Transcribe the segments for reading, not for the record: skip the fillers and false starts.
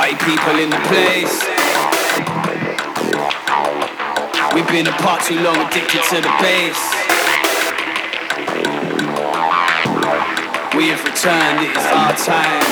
Party people in the place. We've been apart too long, addicted to the bass. We have returned, it is our time.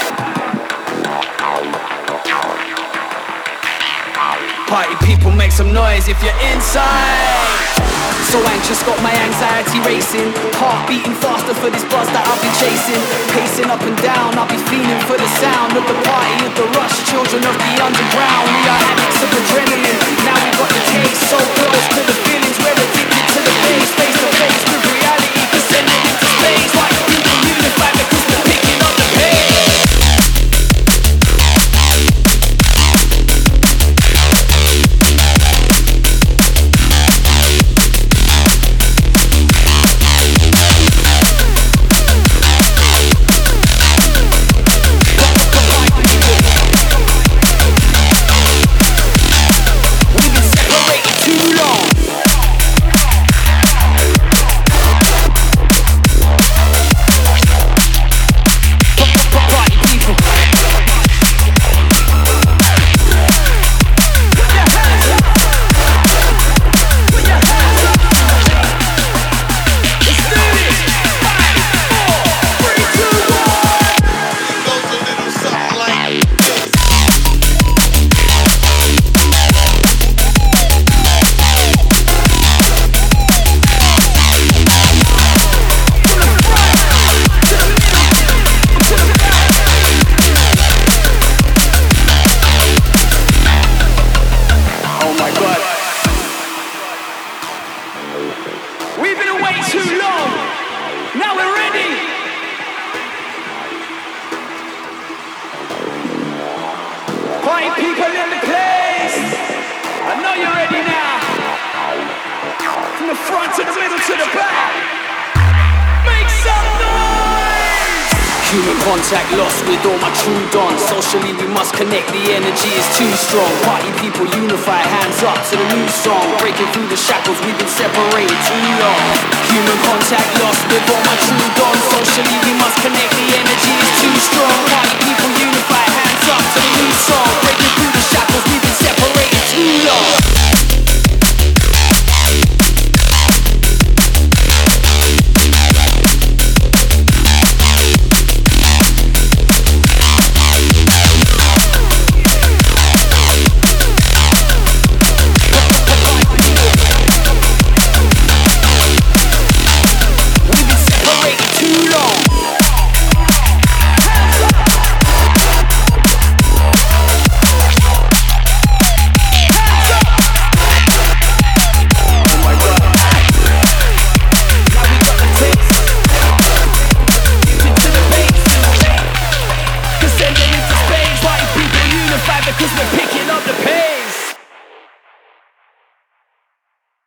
Party people, make some noise if you're inside. So anxious, got my anxiety racing. Heart beating faster for this buzz that I've been chasing. Pacing up and down, I'll be feeling for the sound of the party, of the rush. Children of the underground, we are addicts of adrenaline. Now we got the taste, so close to the feelings. We're addicted to the bass, face to face with reality, descending into space. Party people unified because we're picking up the pace. Contact lost with all my true dons. Socially we must connect, the energy is too strong. Party people unify, hands up to the new song. Breaking through the shackles, we've been separated too long. Human contact lost with all my true dons. Socially we must connect, the energy is too strong. Party people unify, hands up to the new song. Breaking through the shackles, we've been separated too long.